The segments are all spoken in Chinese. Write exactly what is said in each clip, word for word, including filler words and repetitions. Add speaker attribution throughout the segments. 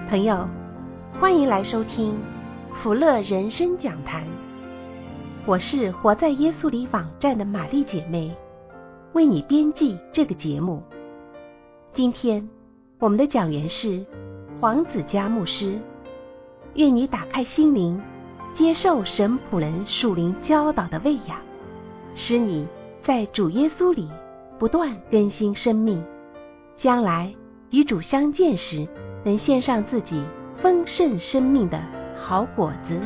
Speaker 1: 朋友，欢迎来收听福乐人生讲坛。我是活在耶稣里网站的玛丽姐妹，为你编辑这个节目。今天我们的讲员是黄子佳牧师，愿你打开心灵，接受神仆人属灵教导的喂养，使你在主耶稣里不断更新生命，将来与主相见时，能献上自己丰盛生命的好果子。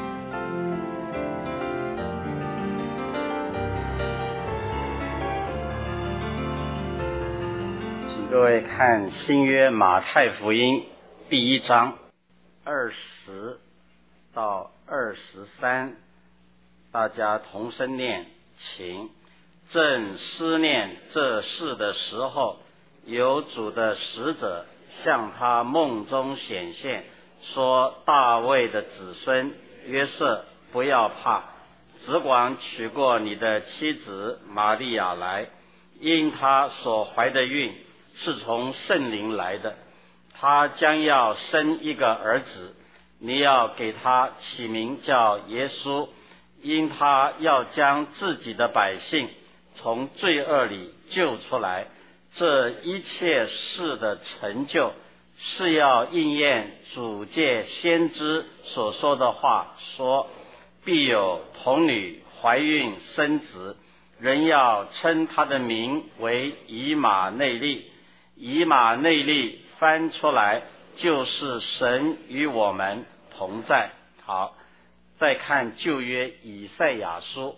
Speaker 2: 请各位看新约马太福音第一章二十到二十三，大家同声念，请。正思念这事的时候，有主的使者向他梦中显现，说：大卫的子孙约瑟，不要怕，只管娶过你的妻子玛利亚来，因她所怀的孕是从圣灵来的，她将要生一个儿子，你要给他起名叫耶稣，因他要将自己的百姓从罪恶里救出来。这一切事的成就，是要应验主借先知所说的话，说必有童女怀孕生子，人要称他的名为以马内利。以马内利翻出来就是神与我们同在。好，再看旧约以赛亚书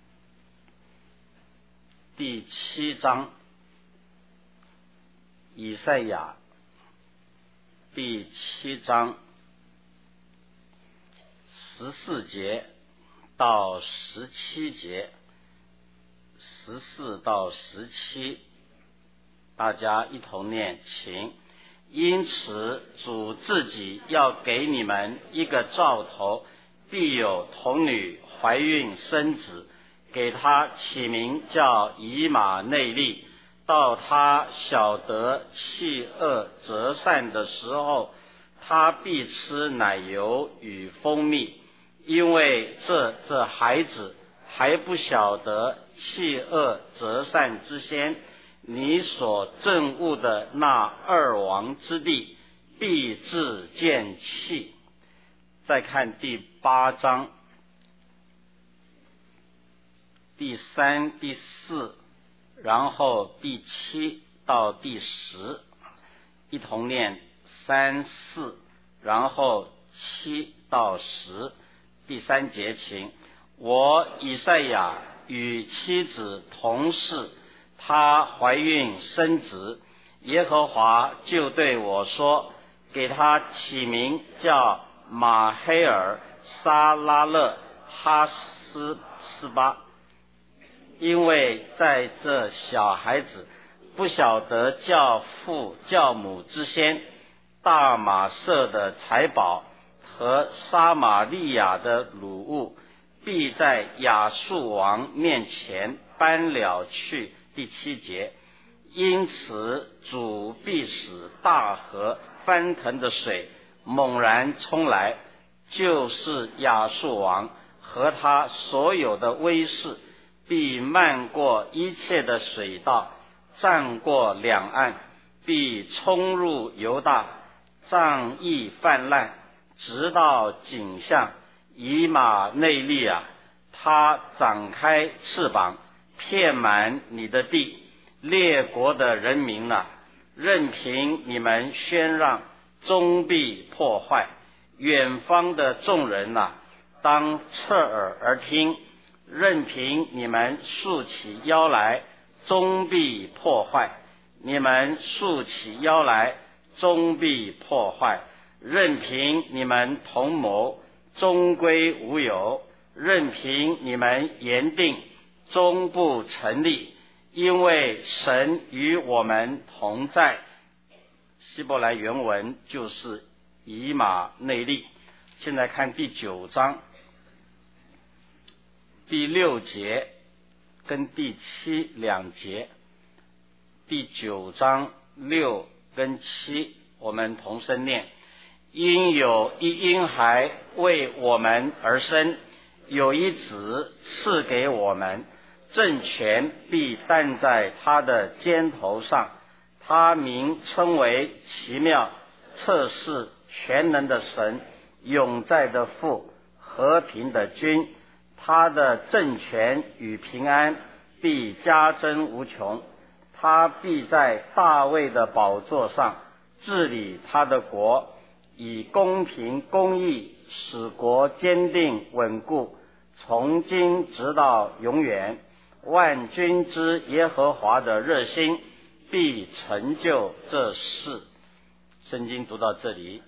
Speaker 2: 第七章，以赛亚第七章十四节到十七节，十四到十七，大家一同念，请。因此主自己要给你们一个兆头，必有童女怀孕生子，给他起名叫以马内利。到他晓得弃恶择善的时候，他必吃奶油与蜂蜜，因为这这孩子还不晓得弃恶择善之先，你所憎恶的那二王之地必致见弃。再看第八章第三、第四，然后第七到第十，一同念三四，然后七到十。第三节，请。我以赛亚与妻子同室，她怀孕生子，耶和华就对我说，给她起名叫马黑尔沙拉勒哈斯斯巴，因为在这小孩子不晓得叫父叫母之先，大马色的财宝和撒玛利亚的掳物必在亚述王面前搬了去。第七节，因此主必使大河翻腾的水猛然冲来，就是亚述王和他所有的威势，必漫过一切的水道，占过两岸，必冲入犹大，仗义泛滥，直到颈项。以马内利啊，他展开翅膀，遍满你的地。列国的人民啊，任凭你们喧嚷，终必破坏。远方的众人啊，当侧耳而听，任凭你们竖起腰来，终必破坏。你们竖起腰来，终必破坏。任凭你们同谋，终归无有。任凭你们言定，终不成立。因为神与我们同在。希伯来原文就是以马内利。现在看第九章第六节跟第七两节。第九章六跟七，我们同声念。 因有一婴孩为我们而生，有一子赐给我们，政权必担在他的肩头上，他名称为奇妙、测试、全能的神，永在的父，和平的君。他的政权与平安必加增无穷，他必在大卫的宝座上治理他的国，以公平公义使国坚定稳固，从今直到永远。万军之耶和华的热心必成就这事。圣经读到这里，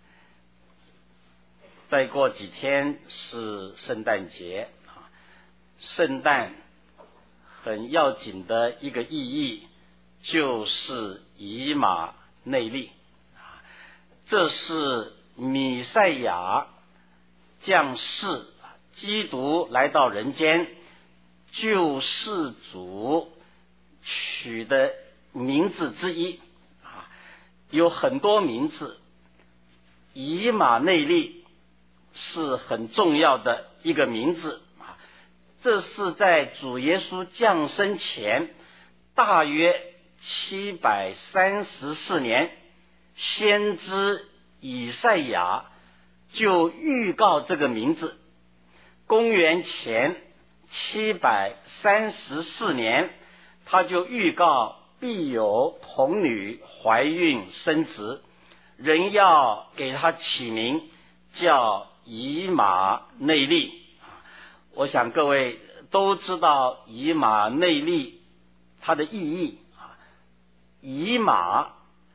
Speaker 2: 再过几天是圣诞节。圣诞很要紧的一个意义就是以马内利，这是弥赛亚降世，基督来到人间，救世主取的名字之一，有很多名字，以马内利是很重要的一个名字。这是在主耶稣降生前大约七百三十四年，先知以赛亚就预告这个名字。公元前七百三十四年，他就预告必有童女怀孕生子，人要给他起名叫以马内利。我想各位都知道以马内利它的意义，以马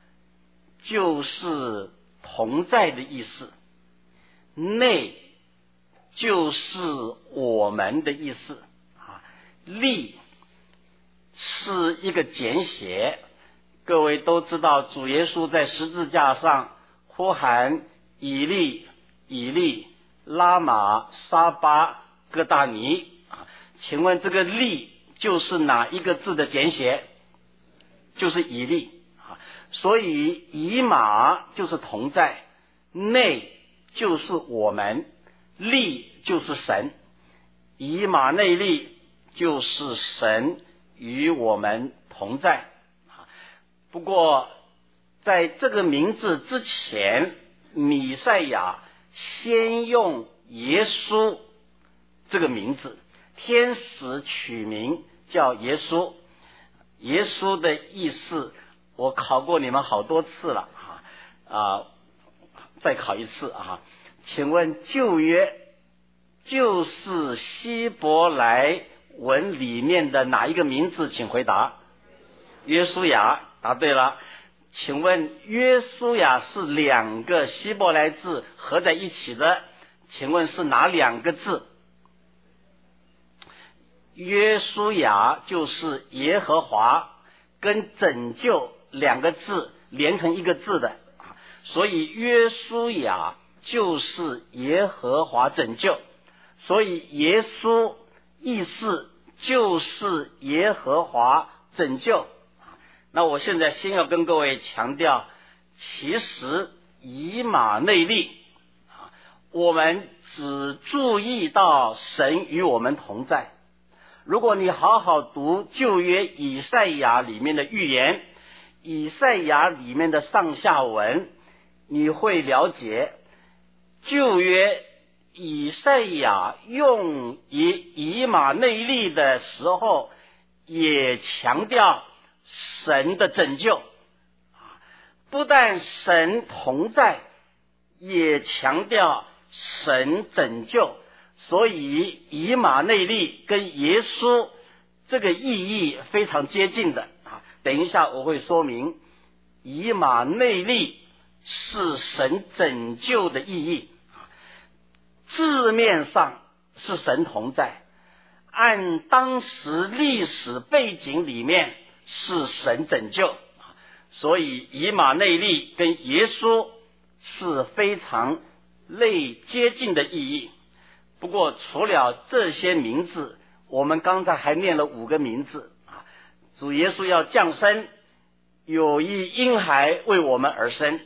Speaker 2: 就是同在的意思，内就是我们的意思，利是一个简写。各位都知道主耶稣在十字架上呼喊以利以利拉玛撒巴哥大尼，请问这个利就是哪一个字的简写？就是以利。所以以马就是同在，内就是我们，利就是神，以马内利就是神与我们同在。不过在这个名字之前，弥赛亚先用耶稣这个名字，天使取名叫耶稣。耶稣的意思我考过你们好多次了啊，再考一次啊！请问旧约就是希伯来文里面的哪一个名字？请回答。约书亚，答对了。请问约书亚是两个希伯来字合在一起的，请问是哪两个字？约书亚就是耶和华跟拯救两个字连成一个字的，所以约书亚就是耶和华拯救，所以耶稣意思就是耶和华拯救。那我现在先要跟各位强调，其实以马内利，我们只注意到神与我们同在。如果你好好读旧约以赛亚里面的预言，以赛亚里面的上下文，你会了解旧约以赛亚用以以马内利的时候，也强调神的拯救，不但神同在，也强调神拯救。所以以马内利跟耶稣这个意义非常接近的啊。等一下我会说明，以马内利是神拯救的意义，字面上是神同在，按当时历史背景里面是神拯救，所以以马内利跟耶稣是非常类接近的意义。不过除了这些名字，我们刚才还念了五个名字啊。主耶稣要降生，有一婴孩为我们而生，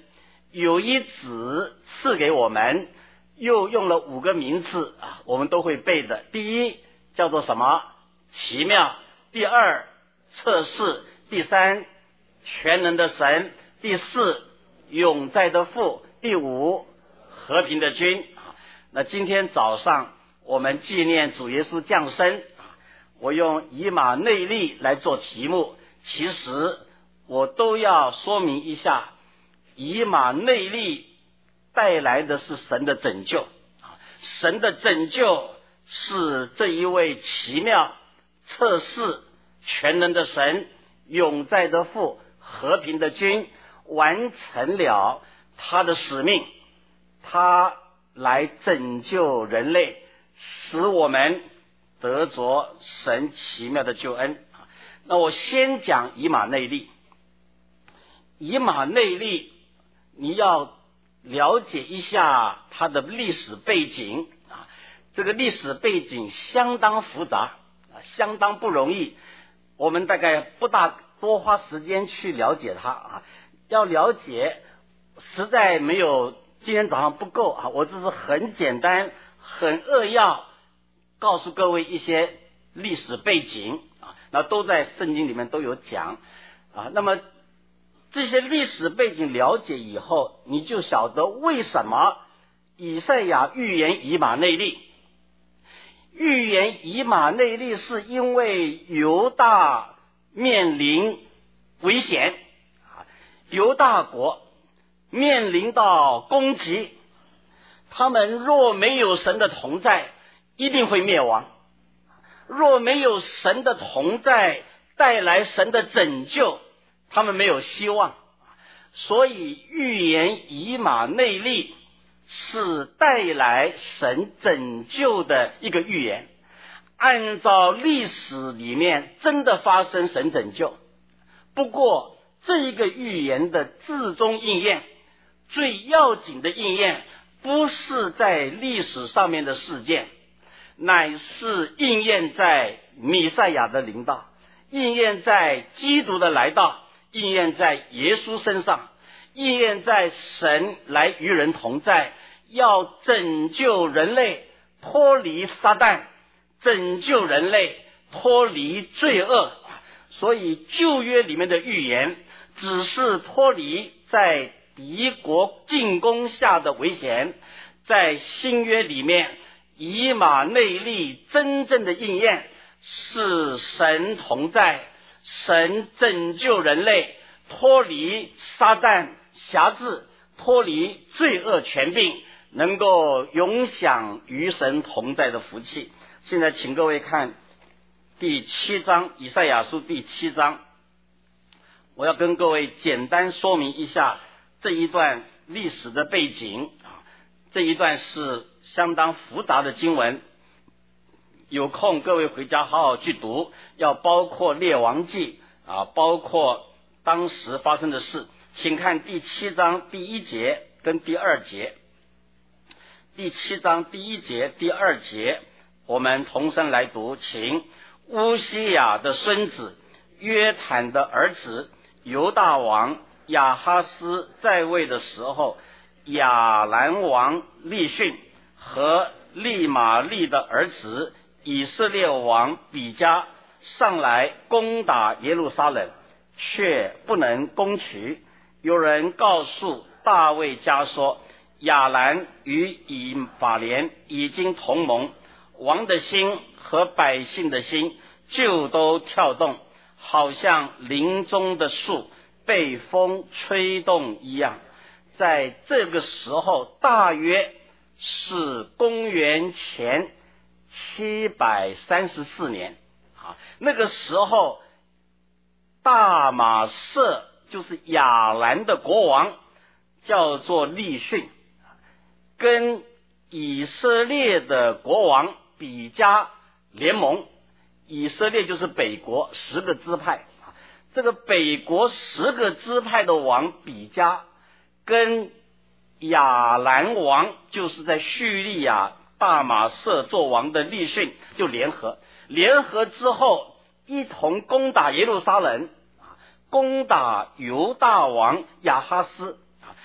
Speaker 2: 有一子赐给我们，又用了五个名字啊，我们都会背的。第一叫做什么？奇妙。第二，测试。第三，全能的神。第四，永在的父。第五，和平的君。那今天早上我们纪念主耶稣降生，我用以马内利来做题目，其实我都要说明一下，以马内利带来的是神的拯救，神的拯救是这一位奇妙、测试、全能的神、永在的父、和平的君完成了他的使命，他来拯救人类，使我们得着神奇妙的救恩。那我先讲以马内利。以马内利你要了解一下它的历史背景啊，这个历史背景相当复杂啊，相当不容易，我们大概不大多花时间去了解它啊。要了解实在没有，今天早上不够啊，我只是很简单很扼要告诉各位一些历史背景啊，那都在圣经里面都有讲啊。那么这些历史背景了解以后，你就晓得为什么以赛亚预言以马内利。预言以马内利是因为犹大面临危险，犹大国面临到攻击，他们若没有神的同在，一定会灭亡。若没有神的同在带来神的拯救，他们没有希望。所以预言以马内利是带来神拯救的一个预言，按照历史里面真的发生神拯救。不过这一个预言的至终应验，最要紧的应验不是在历史上面的事件，乃是应验在弥赛亚的临到，应验在基督的来到，应验在耶稣身上，应验在神来与人同在，要拯救人类脱离撒旦，拯救人类脱离罪恶。所以旧约里面的预言只是脱离在敌国进攻下的危险，在新约里面以马内利真正的应验是神同在，神拯救人类脱离撒旦辖制，脱离罪恶权柄，能够永享与神同在的福气。现在请各位看第七章，以赛亚书第七章，我要跟各位简单说明一下这一段历史的背景啊，这一段是相当复杂的经文，有空各位回家好好去读，要包括列王记啊，包括当时发生的事。请看第七章第一节跟第二节。第七章第一节第二节我们同声来读，请。乌西雅的孙子约坦的儿子犹大王亚哈斯在位的时候，亚兰王利逊和利玛利的儿子以色列王比加上来攻打耶路撒冷，却不能攻取。有人告诉大卫家说，亚兰与以法莲已经同盟，王的心和百姓的心就都跳动，好像林中的树被风吹动一样。在这个时候，大约是公元前七百三十四年啊，那个时候大马色就是亚兰的国王叫做利逊，跟以色列的国王比加联盟。以色列就是北国十个支派，这个北国十个支派的王比加跟亚兰王，就是在叙利亚大马色做王的利逊就联合，联合之后一同攻打耶路撒冷，攻打犹大王亚哈斯。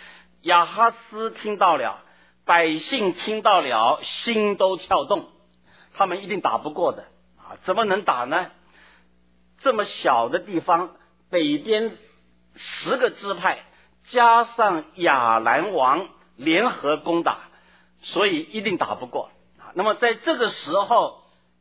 Speaker 2: 亚哈斯听到了，百姓听到了，心都跳动，他们一定打不过的啊！怎么能打呢？这么小的地方，北边十个支派加上亚兰王联合攻打，所以一定打不过。那么在这个时候，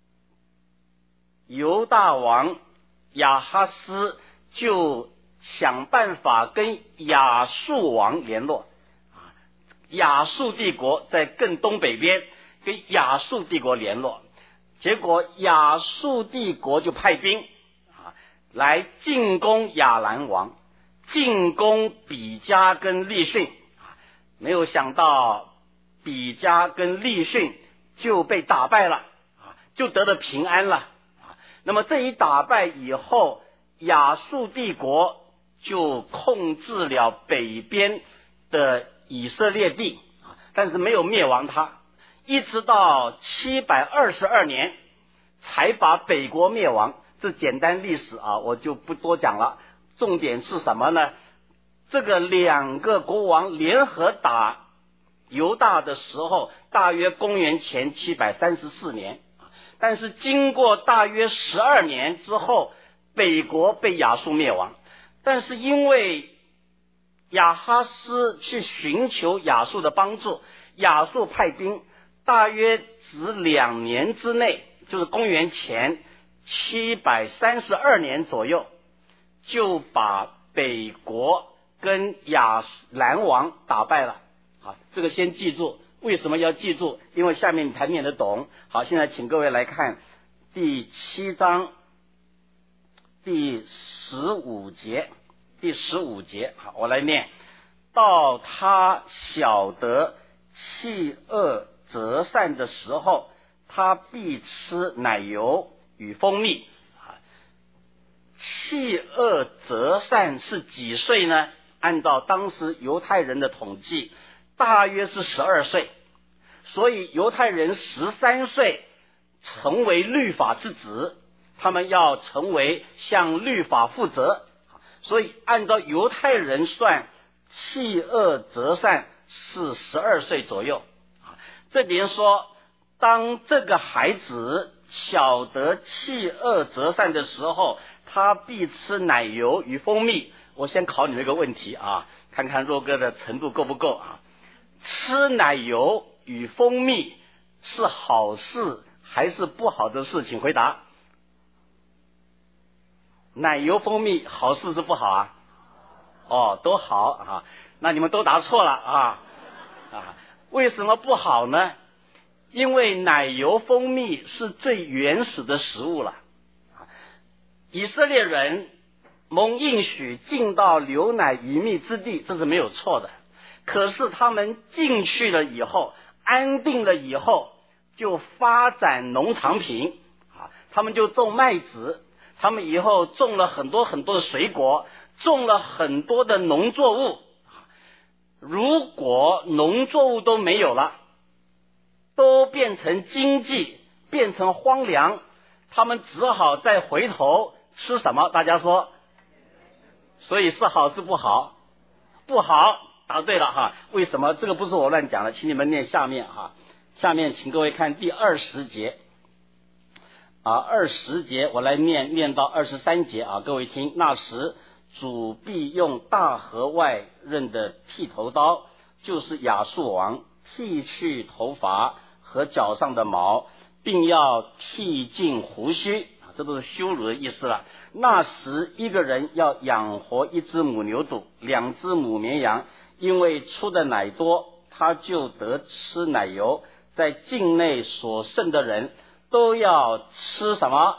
Speaker 2: 犹大王亚哈斯就想办法跟亚述王联络。亚述帝国在更东北边，跟亚述帝国联络，结果亚述帝国就派兵啊来进攻亚兰王，进攻比加跟利逊啊，没有想到比加跟利逊就被打败了啊，就得了平安了啊。那么这一打败以后，亚述帝国就控制了北边的以色列地，但是没有灭亡它，一直到七百二十二年才把北国灭亡。这简单历史啊，我就不多讲了。重点是什么呢？这个两个国王联合打犹大的时候，大约公元前七百三十四年，但是经过大约十二年之后，北国被亚述灭亡。但是因为亚哈斯去寻求亚述的帮助，亚述派兵，大约只两年之内，就是公元前七百三十二年左右，就把北国跟亚兰王打败了。好，这个先记住。为什么要记住？因为下面你才念得懂。好，现在请各位来看第七章第十五节。第十五节，好，我来念。到他晓得弃恶择善的时候，他必吃奶油与蜂蜜。弃恶择善是几岁呢？按照当时犹太人的统计，大约是十二岁。所以犹太人十三岁成为律法之子，他们要成为向律法负责。所以按照犹太人算，弃恶择善是十二岁左右。这边说，当这个孩子晓得弃恶择善的时候，他必吃奶油与蜂蜜。我先考你们一个问题啊，看看若哥的程度够不够啊？吃奶油与蜂蜜是好事还是不好的事？请回答。奶油蜂蜜好事是不好啊？哦，都好啊。那你们都答错了啊啊！为什么不好呢？因为奶油蜂蜜是最原始的食物了。以色列人蒙应许进到流奶与蜜之地，这是没有错的。可是他们进去了以后，安定了以后，就发展农产品啊，他们就种麦子。他们以后种了很多很多的水果，种了很多的农作物。如果农作物都没有了，都变成经济，变成荒凉，他们只好再回头吃什么？大家说，所以是好是不好？不好，答对了哈。为什么？这个不是我乱讲的，请你们念下面哈。下面请各位看第二十节。啊，二十节我来念，念到二十三节啊，各位听。那时主必用大河外刃的剃头刀，就是亚述王，剃去头发和脚上的毛，并要剃尽胡须，这都是羞辱的意思了。那时一个人要养活一只母牛犊，两只母绵羊，因为出的奶多，他就得吃奶油。在境内所剩的人都要吃什么？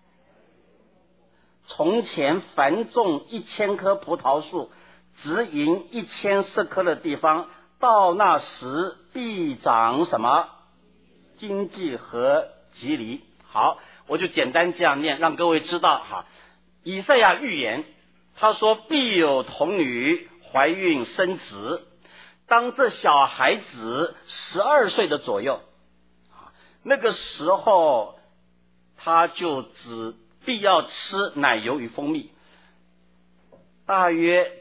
Speaker 2: 从前凡种一千棵葡萄树，直营一千舍克的地方，到那时必长什么？经济和吉利。好，我就简单这样念，让各位知道哈。以赛亚预言，他说必有童女怀孕生子，当这小孩子十二岁的左右，那个时候他就只必要吃奶油与蜂蜜，大约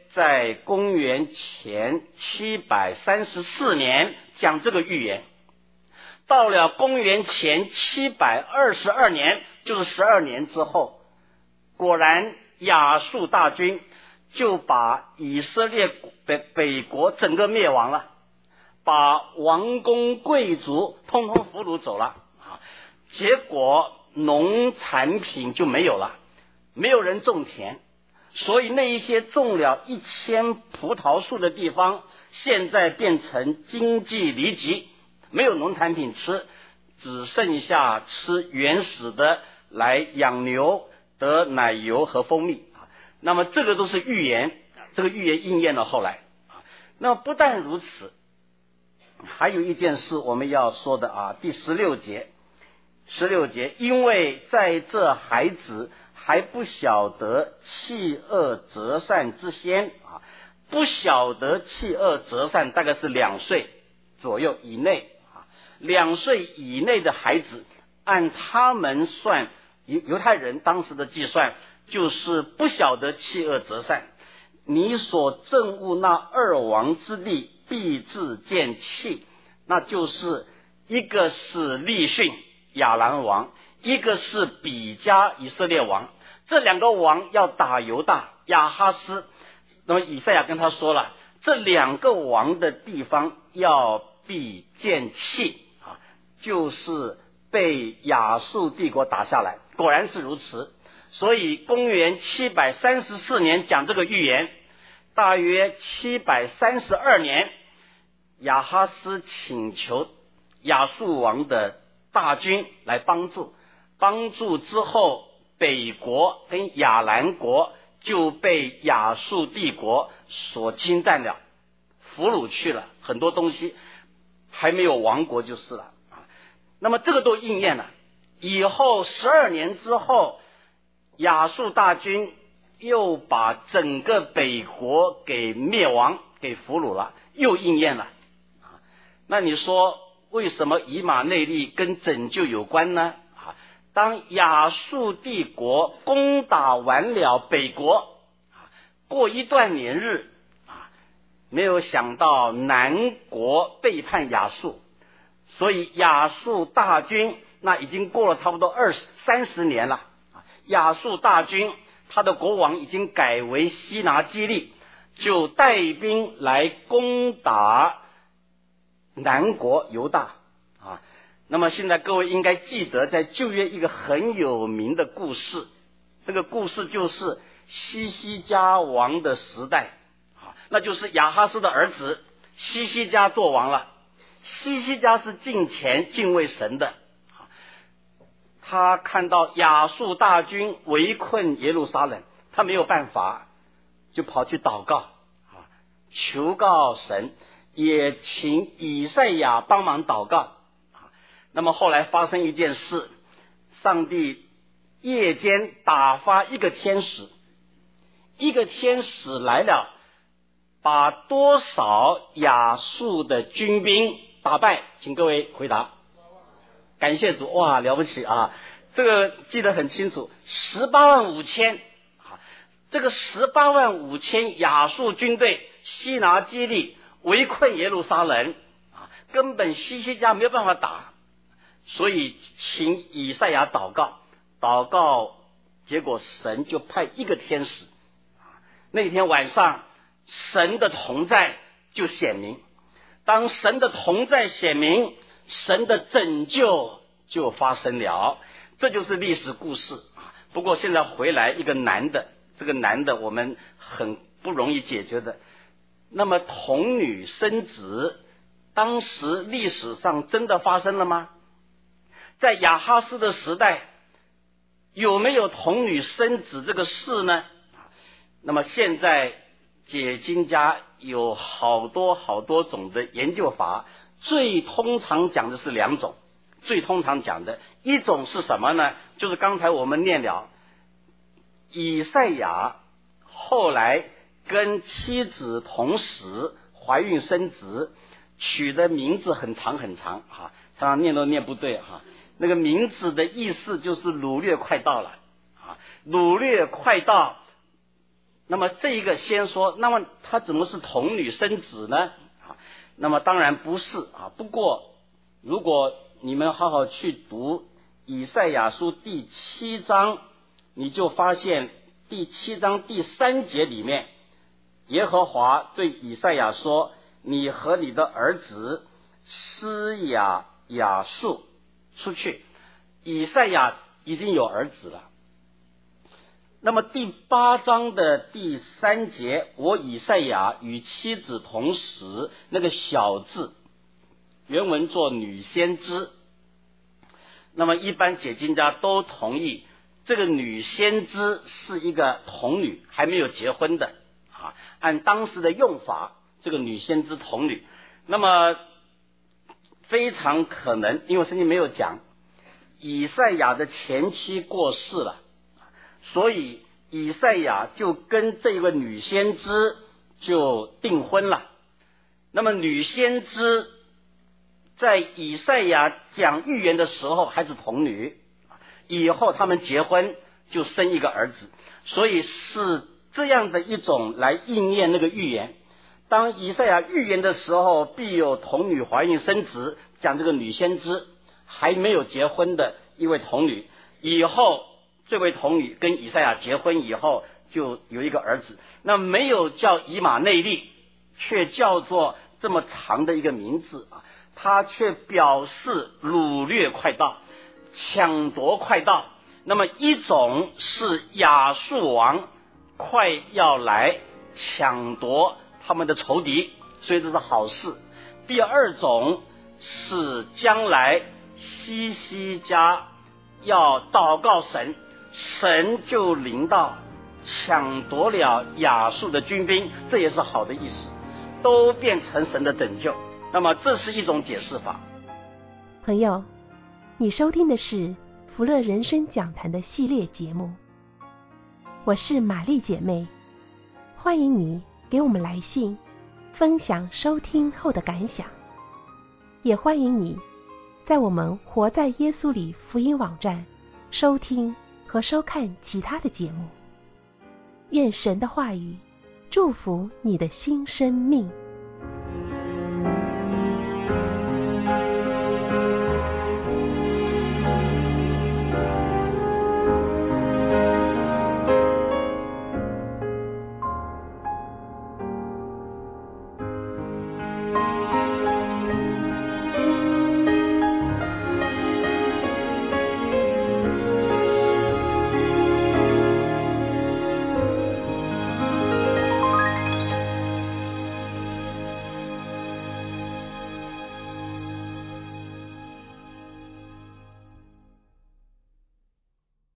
Speaker 2: 在公元前七百三十四年讲这个预言，到了公元前七百二十二年，就是十二年之后，果然亚述大军就把以色列北北国整个灭亡了，把王公贵族通通俘虏走了啊！结果农产品就没有了，没有人种田，所以那一些种了一千葡萄树的地方，现在变成经济离极，没有农产品吃，只剩下吃原始的来养牛，得奶油和蜂蜜。那么这个都是预言，这个预言应验了后来。那么不但如此，还有一件事我们要说的啊，第十六节，十六节，因为在这孩子还不晓得弃恶择善之先啊，不晓得弃恶择善，大概是两岁左右以内啊，两岁以内的孩子，按他们算犹犹太人当时的计算，就是不晓得弃恶择善。你所憎恶那二王之地，必自见弃。那就是一个是利逊亚兰王，一个是比加以色列王，这两个王要打犹大亚哈斯。那么以赛亚跟他说了，这两个王的地方要必见弃啊，就是被亚述帝国打下来。果然是如此，所以公元七百三十四年讲这个预言，大约七百三十二年，亚哈斯请求亚述王的大军来帮助，帮助之后，北国跟亚兰国就被亚述帝国所侵占了，俘虏去了，很多东西还没有亡国就是了。那么这个都应验了。以后十二年之后，亚述大军又把整个北国给灭亡，给俘虏了，又应验了。那你说为什么以马内利跟拯救有关呢？当亚述帝国攻打完了北国，过一段年日，没有想到南国背叛亚述，所以亚述大军那已经过了差不多二十三十年了。亚述大军他的国王已经改为西拿基利，就带兵来攻打南国犹大啊。那么现在各位应该记得在旧约一个很有名的故事，这个故事就是西西家王的时代啊，那就是亚哈斯的儿子西西家做王了。西西家是敬虔敬畏神的，他看到亚述大军围困耶路撒冷，他没有办法，就跑去祷告啊，求告神，也请以赛亚帮忙祷告啊。那么后来发生一件事，上帝夜间打发一个天使，一个天使来了，把多少亚述的军兵打败？请各位回答。感谢主，哇，了不起啊！这个记得很清楚，十八万五千啊，这个十八万五千亚述军队西拿基利围困耶路撒冷啊，根本西西家没有办法打，所以请以赛亚祷告，祷告，结果神就派一个天使，那天晚上神的同在就显明，当神的同在显明，神的拯救就发生了，这就是历史故事。不过现在回来一个难的，这个难的我们很不容易解决的。那么童女生子，当时历史上真的发生了吗？在亚哈斯的时代，有没有童女生子这个事呢？那么现在解经家有好多好多种的研究法，最通常讲的是两种，最通常讲的一种是什么呢？就是刚才我们念了，以赛亚后来跟妻子同时怀孕生子，取的名字很长很长哈，常常念都念不对哈。那个名字的意思就是掳掠快到了啊，掳掠快到， 那么这一个先说，那么他怎么是童女生子呢？啊，那么当然不是啊。不过如果你们好好去读以赛亚书第七章，你就发现第七章第三节里面，耶和华对以赛亚说，你和你的儿子施雅雅述出去。以赛亚已经有儿子了。那么第八章的第三节，我以赛亚与妻子同时，那个小字原文做女先知。那么一般解经家都同意，这个女先知是一个童女，还没有结婚的啊。按当时的用法，这个女先知童女，那么非常可能，因为圣经没有讲，以赛亚的前妻过世了，所以以赛亚就跟这个女先知就订婚了。那么女先知在以赛亚讲预言的时候还是童女，以后他们结婚就生一个儿子，所以是这样的一种来应验那个预言。当以赛亚预言的时候，必有童女怀孕生子，讲这个女先知还没有结婚的一位童女，以后这位童女跟以赛亚结婚以后就有一个儿子，那没有叫以马内利，却叫做这么长的一个名字啊，它却表示掳掠快到，抢夺快到。那么一种是亚述王快要来抢夺他们的仇敌，所以这是好事。第二种是将来西西家要祷告神，神就临到抢夺了亚述的军兵，这也是好的意思，都变成神的拯救。那么这是一种解释法。
Speaker 1: 朋友，你收听的是福乐人生讲坛的系列节目，我是玛丽姐妹，欢迎你给我们来信分享收听后的感想，也欢迎你在我们活在耶稣里福音网站收听和收看其他的节目。愿神的话语祝福你的新生命。